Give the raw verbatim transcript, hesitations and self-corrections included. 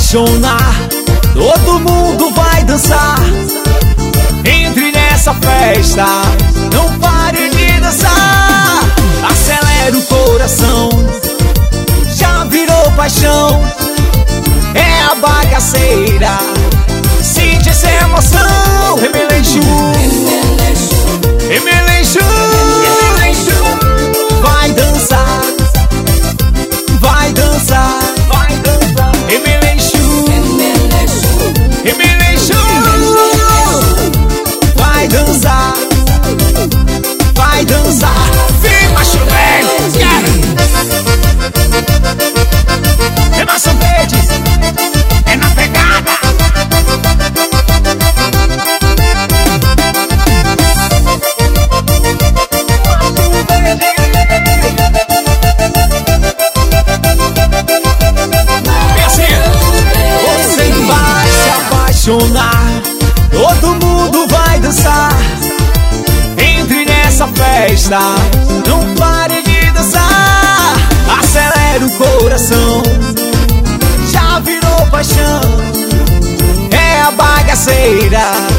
apaixonar, todo mundo vai dançar. Entre nessa festa, não pare de dançar. Acelera o coração, já virou paixão. É a bagaceira, sente essa emoção. Remeleixo, remeleixo, vai dançar, vai dançar, vai dançar. Remeleixo, remeleixo, vai dançar, vai dançar. Vem, macho velho, é maçã verde, é na pegada. E assim, você vai se apaixonar, todo mundo vai dançar. Entre nessa festa, não pare de dançar. Acelera o coração, já virou paixão. É a bagaceira,